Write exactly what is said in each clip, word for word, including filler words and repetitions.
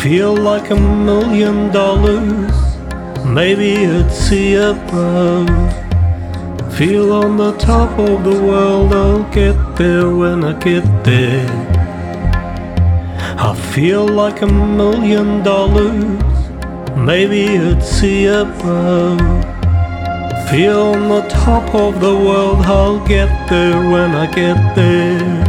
feel like a million dollars, maybe I'd see above. Feel on the top of the world, I'll get there when I get there. I feel like a million dollars, maybe I'd see above. Feel on the top of the world, I'll get there when I get there.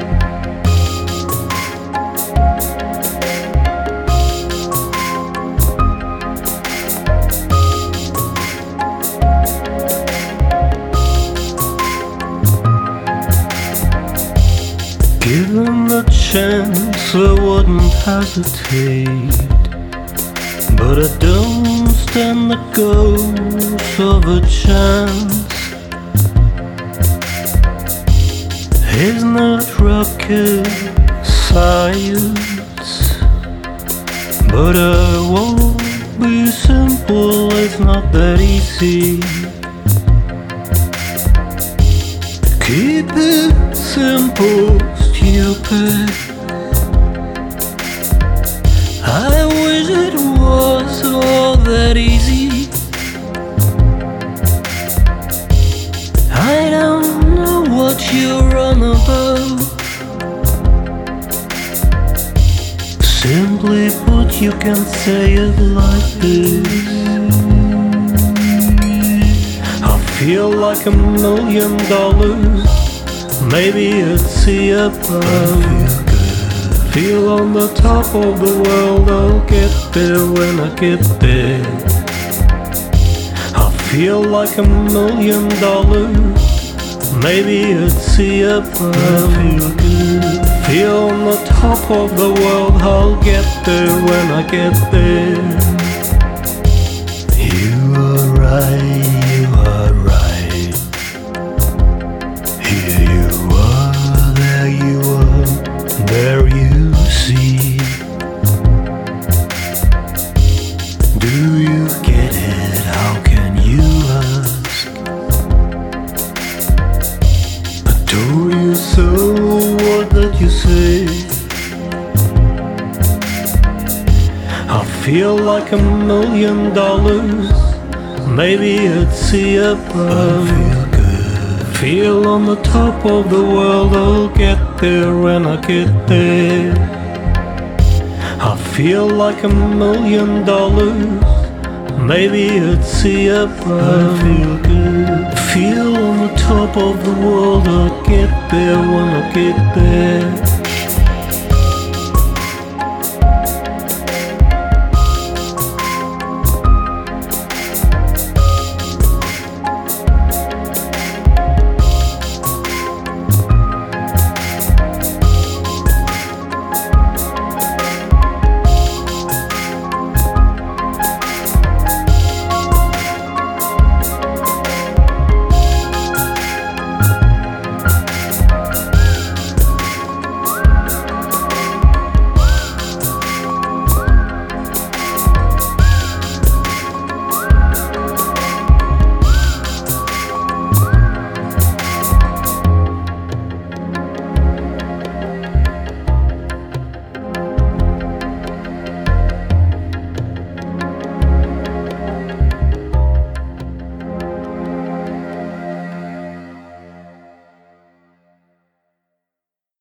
Given the chance, I wouldn't hesitate, but I don't stand the ghost of a chance. It's not rocket science, but I won't be simple, it's not that easy. Keep it simple, stupid. I wish it was all that easy. I don't know what you're on about. Simply put, you can say it like this: I feel like a million dollars, maybe I'd see above. Feel on the top of the world, I'll get there when I get there. I feel like a million dollars, maybe I'd see above. Feel on the top of the world, I'll get there when I get there. You are right, you are right. Here you are, there you are, there you see. Do you get it? How can you ask? I told you so, what did you say? I feel like a million dollars, maybe I'd see above. Feel on the top of the world, I'll get there when I get there. I feel like a million dollars, maybe I'd see above. Feel good. Feel on the top of the world, I'll get there when I get there.